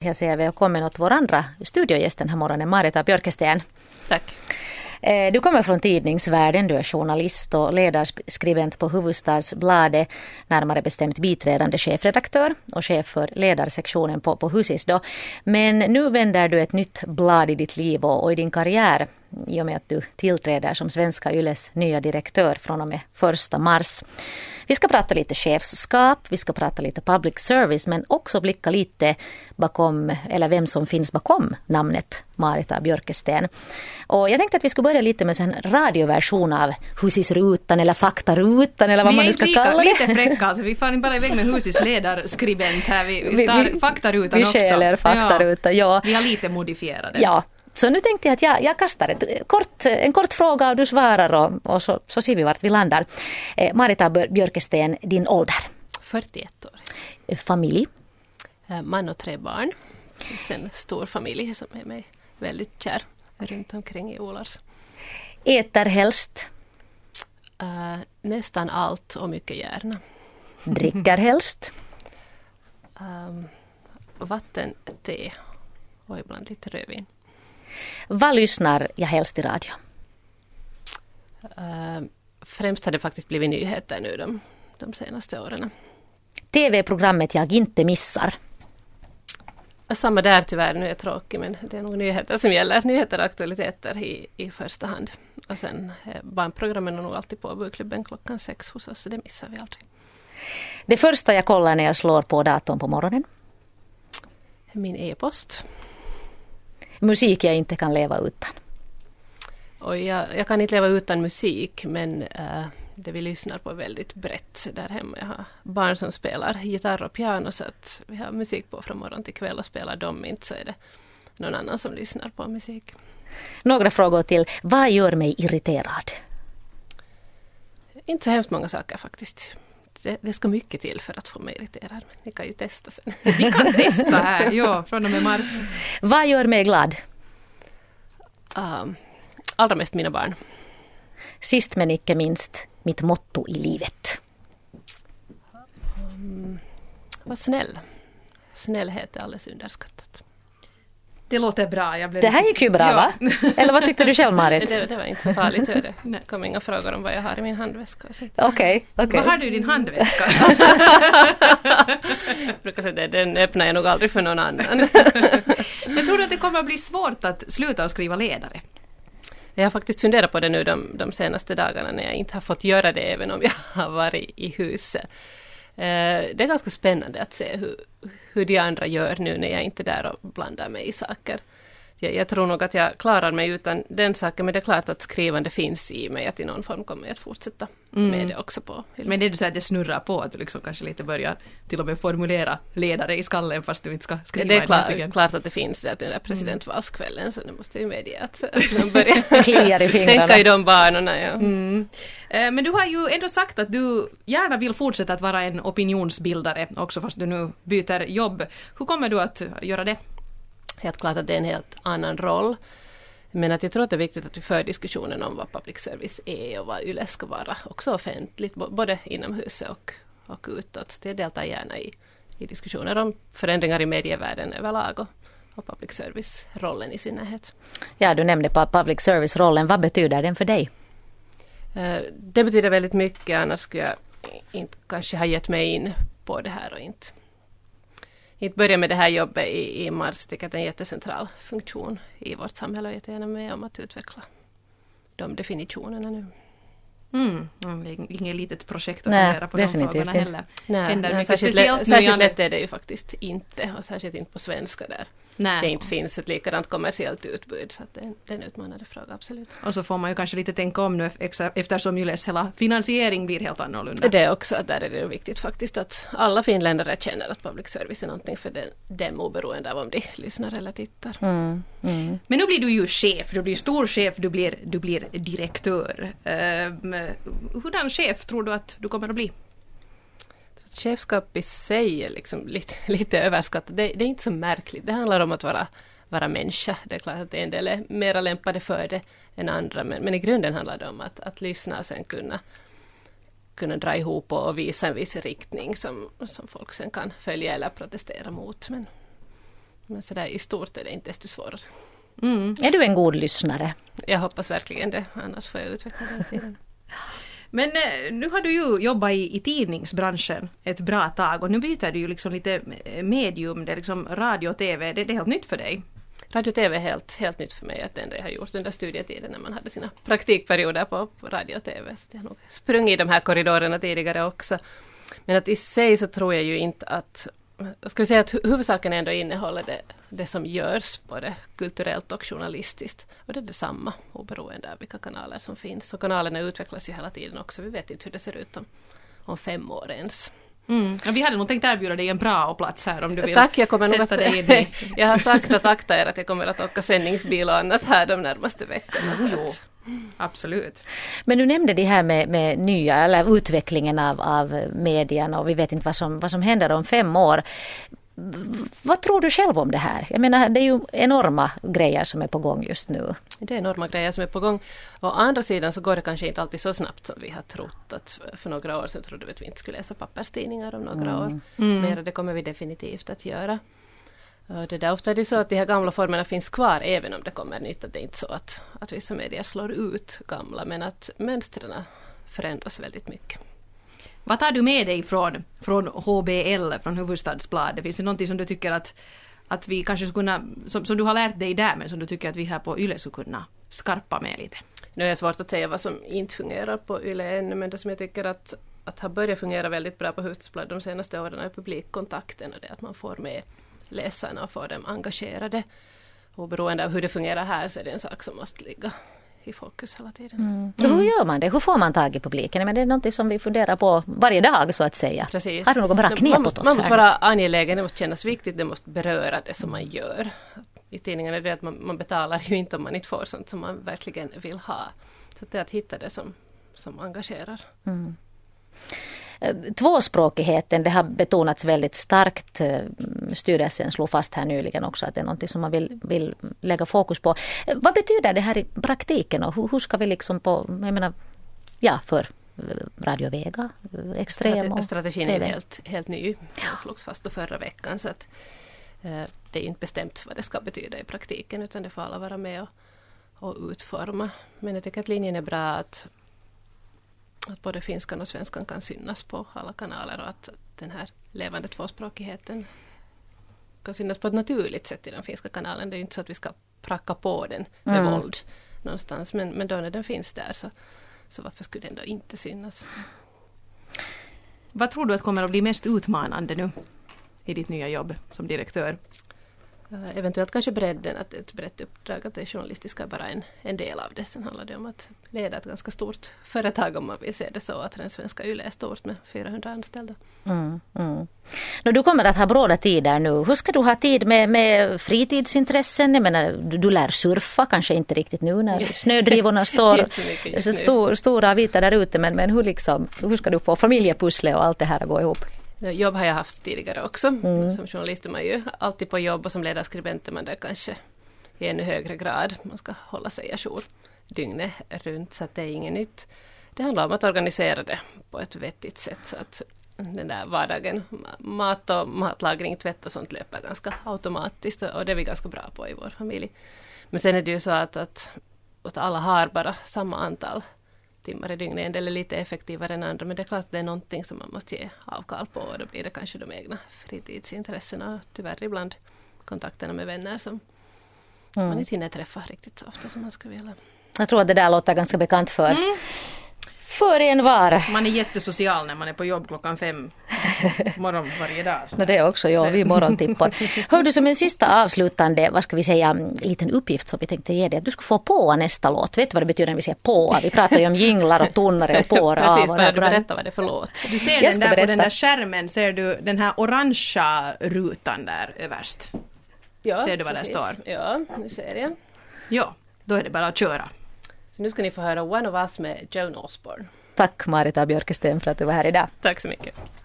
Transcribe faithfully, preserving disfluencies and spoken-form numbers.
Jag säger välkommen åt vår andra studiogäst den här morgonen, Marita Björkesten. Tack. Du kommer från tidningsvärlden, du är journalist och ledarskribent på Hufvudstadsbladet, närmare bestämt biträdande chefredaktör och chef för ledarsektionen på, på Husis då. Men nu vänder du ett nytt blad i ditt liv och, och i din karriär i och med att du tillträder som Svenska Yles nya direktör från och med första mars. Vi ska prata lite chefskap, vi ska prata lite public service men också blicka lite bakom, eller vem som finns bakom namnet Marita Björkesten. Och jag tänkte att vi skulle börja lite med en radioversion av Husisrutan eller Faktarutan eller vad vi man nu ska lika, kalla det. Vi är lite fräcka, alltså, vi får bara iväg med Husis ledarskribent här, vi, vi tar vi, Faktarutan vi också. Vi skäller Faktarutan, ja. ja. Vi har lite modifierat det. Ja. Så nu tänkte jag att jag, jag kastar ett kort, en kort fråga och du svarar och, och så, så ser vi vart vi landar. Eh, Marita Björkesten, din ålder? fyrtioett år. Eh, familj? Eh, man och tre barn. Sen stor familj som är mig väldigt kär runt omkring i Ålars. Äter helst? Eh, nästan allt och mycket gärna. Dricker helst? um, vatten, te och ibland lite rödvin. Vad lyssnar jag helst i radio? Uh, främst har det faktiskt blivit nyheter nu de, de senaste åren. T V-programmet jag inte missar. Samma där tyvärr, nu är jag tråkig men det är nog nyheter som gäller. Nyheter och aktualiteter i, i första hand. Och sen eh, barnprogrammen är nog alltid på Bokklubben klockan sex hos oss så det missar vi aldrig. Det första jag kollar när jag slår på datorn på morgonen? Min e-post. Musik jag inte kan leva utan. Och jag, jag kan inte leva utan musik men äh, det vi lyssnar på väldigt brett där hemma. Jag har barn som spelar gitarr och piano så att vi har musik på från morgon till kväll och spelar de inte så är det någon annan som lyssnar på musik. Några frågor till. Vad gör mig irriterad? Inte så hemskt många saker faktiskt. Det, det ska mycket till för att få mig irriterad. Ni kan ju testa sen. Vi kan testa här, ja, från och med mars. Vad gör mig glad? Um, allra mest mina barn. Sist men icke minst, mitt motto i livet. Um, var snäll. Snällhet är alldeles underskattat. Det låter bra. Jag blev det här gick ju bra, ja. Va? Eller vad tyckte du själv, Marit? Det, det var inte så farligt. Det. det kom inga frågor om vad jag har i min handväska. Okej, okej. Okay, vad har du i din handväska? Jag brukar säga det, den öppnar jag nog aldrig för någon annan. Men tror du att det kommer att bli svårt att sluta och skriva ledare? Jag har faktiskt funderat på det nu de, de senaste dagarna när jag inte har fått göra det även om jag har varit i huset. Det är ganska spännande att se hur, hur de andra gör nu när jag inte är där och blandar mig i saker. Jag, jag tror nog att jag klarar mig utan den saken, men det är klart att skrivande finns i mig, att i någon form kommer jag att fortsätta mm. med det också på. Men det är du så att det snurrar på, att du liksom kanske lite börjar till och med formulera ledare i skallen fast du inte ska skriva. Det är klar, klart att det finns det, den där presidentvalskvällen, så det måste ju medge att, att man börjar tänka i de banorna. Ja. Mm. Men du har ju ändå sagt att du gärna vill fortsätta att vara en opinionsbildare också fast du nu byter jobb. Hur kommer du att göra det? Helt klart att det är en helt annan roll. Men att jag tror att det är viktigt att vi för diskussionen om vad public service är och vad Yle ska vara. Också offentligt, både inomhus och, och utåt. Det deltar gärna i, i diskussioner om förändringar i medievärlden överlag och, och public service-rollen i synnerhet. Ja, du nämnde på public service-rollen. Vad betyder den för dig? Det betyder väldigt mycket, annars skulle jag inte kanske ha gett mig in på det här och inte. Inte börja med det här jobbet i, i mars. Jag tycker att det är en jättecentral funktion i vårt samhälle och jag är gärna med om att utveckla de definitionerna nu. Mm. Mm. Inget litet projekt att fundera på de frågorna heller. Nej, Händer nej, mycket särskilt speciellt lä- särskilt lätt är det ju faktiskt inte och särskilt inte på svenska där. Nej. Det inte finns ett likadant kommersiellt utbud så att det, är, det är en utmanande fråga, absolut. Och så får man ju kanske lite tänka om nu eftersom Yles hela finansiering blir helt annorlunda. Det är också att där är det viktigt faktiskt att alla finländare känner att public service är någonting för den, dem oberoende av om de lyssnar eller tittar. Mm. Mm. Men nu blir du ju chef, du blir stor chef, du blir, du blir direktör. Um, hurdan chef tror du att du kommer att bli? Chefskap i sig är liksom lite, lite överskattat. Det, det är inte så märkligt. Det handlar om att vara, vara människa. Det är klart att en del är mer lämpade för det än andra. Men, men i grunden handlar det om att, att lyssna och sen kunna, kunna dra ihop och, och visa en viss riktning som, som folk sen kan följa eller protestera mot. Men, Men så där i stort är det inte desto svårare. Mm. Är du en god lyssnare? Jag hoppas verkligen det, annars får jag utveckla den sidan. Men eh, nu har du ju jobbat i, i tidningsbranschen ett bra tag och nu byter du ju liksom lite medium, det är liksom radio och tv, det, det är helt nytt för dig. Radio och tv är helt, helt nytt för mig, att det enda jag har gjort under studietiden när man hade sina praktikperioder på, på radio och tv. Så jag har nog sprungit i de här korridorerna tidigare också. Men att i sig så tror jag ju inte att, ska vi säga att huvudsaken ändå innehåller det, det som görs både kulturellt och journalistiskt. Och det är detsamma oberoende av vilka kanaler som finns. Och kanalerna utvecklas ju hela tiden också. Vi vet inte hur det ser ut om, om fem år ens. Mm. Ja, vi hade nog tänkt erbjuda dig en bra plats här om du vill. Tack, jag kommer nog sätta att, dig in i. Jag har sagt att akta er att jag kommer att åka sändningsbil och annat här de närmaste veckorna. Jo, jo. Absolut. Men du nämnde det här med, med nya, eller utvecklingen av, av medierna och vi vet inte vad som, vad som händer om fem år. Vad tror du själv om det här? Jag menar, det är ju enorma grejer som är på gång just nu. Det är enorma grejer som är på gång. Å andra sidan så går det kanske inte alltid så snabbt som vi har trott. Att för några år sedan trodde vi att vi inte skulle läsa papperstidningar om några mm. år. Mm. Men det kommer vi definitivt att göra. Och det där, ofta är det så att de här gamla formerna finns kvar även om det kommer nytt. Att det är inte så att, att vissa medier slår ut gamla, men att mönstren förändras väldigt mycket. Vad tar du med dig från, från H B L, från Hufvudstadsbladet? Finns det någonting som du tycker att, att vi kanske skulle kunna, som, som du har lärt dig där, men som du tycker att vi här på Yle skulle kunna skarpa med lite? Nu är det svårt att säga vad som inte fungerar på Yle ännu, men det som jag tycker att, att har börjat fungera väldigt bra på Hufvudstadsbladet de senaste åren är publikkontakten och det att man får med läsarna och får dem engagerade. Och beroende av hur det fungerar här så är det en sak som måste ligga i fokus hela tiden. Mm. Mm. Hur gör man det? Hur får man tag i publiken? Men det är något som vi funderar på varje dag så att säga. Precis. Har du något bra knep man måste, åt oss man måste här? vara angelägen, det måste kännas viktigt, det måste beröra det som man gör. I tidningen är det att man, man betalar ju inte om man inte får sånt som man verkligen vill ha. Så det är att hitta det som, som engagerar. Mm. Tvåspråkigheten, det har betonats väldigt starkt. Styrelsen slog fast här nyligen också att det är något som man vill, vill lägga fokus på. Vad betyder det här i praktiken och hur, hur ska vi liksom på, jag menar, ja, för Radio Vega, Extrem och strategin T V. är helt, helt ny. Den slogs fast då förra veckan så att eh, det är inte bestämt vad det ska betyda i praktiken utan det får alla vara med och, och utforma. Men jag tycker att linjen är bra att att både finskan och svenskan kan synas på alla kanaler och att den här levande tvåspråkigheten kan synas på ett naturligt sätt i den finska kanalen. Det är inte så att vi ska pracka på den med mm. våld någonstans, men, men då när den finns där så, så varför skulle den då inte synas? Vad tror du att kommer att bli mest utmanande nu i ditt nya jobb som direktör? Uh, eventuellt kanske bredden, att ett brett uppdrag, att det journalistiska är bara en, en del av det. Sen handlar det om att leda ett ganska stort företag om man vill se det så att den svenska Yle är stort med fyrahundra anställda. Mm, mm. När du kommer att ha bråda tider nu, hur ska du ha tid med, med fritidsintressen? Jag menar, du, du lär surfa, kanske inte riktigt nu när snödrivorna står så stor, stora vita där ute, men, men hur, liksom, hur ska du få familjepussle och allt det här att gå ihop? Jobb har jag haft tidigare också. Mm. Som journalist är man ju alltid på jobb och som ledarskribent är man där kanske i ännu högre grad. Man ska hålla sig ajour dygnet runt så att det är inget nytt. Det handlar om att organisera det på ett vettigt sätt så att den där vardagen, mat och matlagring, tvätt och sånt löper ganska automatiskt och det är vi ganska bra på i vår familj. Men sen är det ju så att, att, att alla har bara samma antal timmar i dygnet. En del är lite effektivare än andra men det är klart att det är någonting som man måste ge avkall på och då blir det kanske de egna fritidsintressena och tyvärr ibland kontakterna med vänner som mm. man inte hinner träffa riktigt så ofta som man skulle vilja. Jag tror att det där låter ganska bekant för mm. för en var. Man är jättesocial när man är på jobb klockan fem morgon varje dag. No, det är också jag, vi morgontippar. Hör du, som en sista avslutande, vad ska vi säga, liten uppgift som vi tänkte ge dig, att du ska få på nästa låt. Vet du vad det betyder när vi säger på? Vi pratar ju om jinglar och tonare och på. Precis, börjar du berätta vad det är för låt? Du ser den där berätta. På den där skärmen, ser du den här orangea rutan där överst? Ja, ser du vad precis. det står? Ja, nu ser jag. Ja, då är det bara att köra. Så nu ska ni få höra One of Us med Joan Osborne. Tack Marita Björkesten för att du var här idag. Tack så mycket.